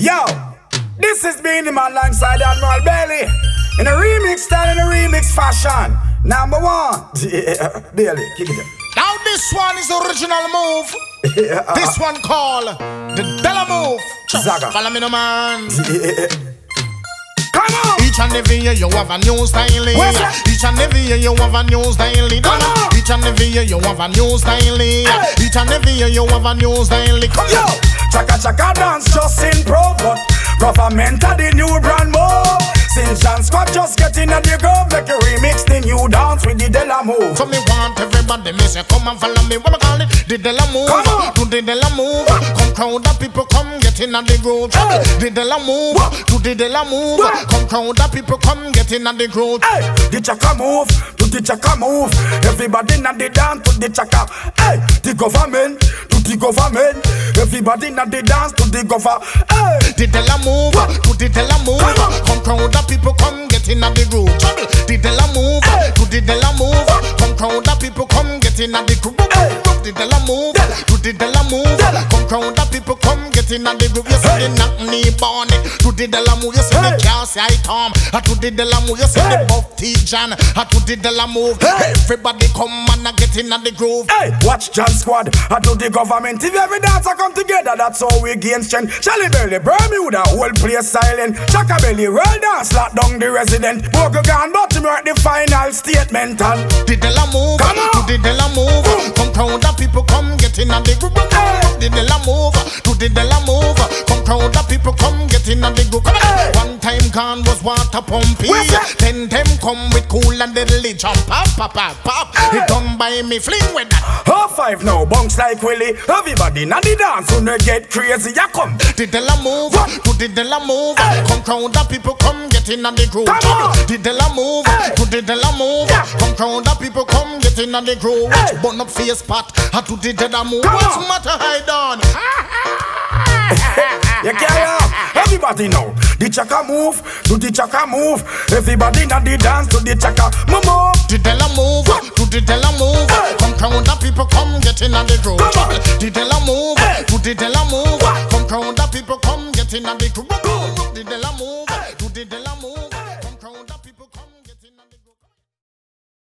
Yo, this is Beenie Man alongside Admiral Bailey in a remix style, in a remix fashion. Number one, yeah, Bailey, kick it up. Now this one is the original move. This one called the Della move. Zaga. Follow me, no man. Come on. Each and every year you have a new styling. Each and every year you have a new styling. Each and every year you have a new styling. Each and every year you have a new styling. Yo, chaka chaka dance just in pro, but government of the new brand move. Since John Squad just get in at the groove, make a remix the new dance with the Della move. So me want everybody, me say come and follow me. What I call it? The Della move. To the Della move. Come crowd of people, come get in at the groove. The Della move. To the Della move. Come crowd of people, come get in at the groove. Hey, the chaka move, to the chaka move. Everybody na the dance to the chaka. Hey, the government, to the government. Everybody na the dance to the government. Hey, the Della move, to the Della move. Come crowd of people, come get in at the groove. The Della move, to the Della move. Come crowd of people, come get in at the groove. The Della move, to the Della move. Come crowd of people, come get in at the groove. You see the knock knee bonnet. To the Della move, you see the Cassie I Tom. To the Della move, you see the Buff T John. To the Della move, everybody come and get in at the groove. Hey, watch John Squad. To the government. If every dancer come together, that's how we gain strength. Shelly Belly, Bermuda, whole place silent. Chaka Belly, roll down, slap down the resident. Bogo gone, but him write the final statement. And the Della move, to the Della move. Come crowd of people, come get in at the groove. The Della move, to the Della move. Come crowd of people, come get in at the groove. One time gone was water pumpy. 10 them come with cool and deadly jump. Pop, pop, pop, pop. It come by me, fling with that. Half five now, bunks like Willie. Everybody na the dance, when they get crazy, ya come. The Della move, to the Della move. Come crowd of people, come get in at the groove. The Della move, to the Della move. Come crowd of people, come get in at the groove. Burn up face pot, to the Della move. What's the matter, hide on? You carry on. Everybody know the chaka move, to the chaka move. Everybody na the dance to the chaka move. The Della move, to the Della move. Come crowd of people, come get in at the groove. The Della move, to the Della move. Come crowd of people, come get in at the groove. The Della move.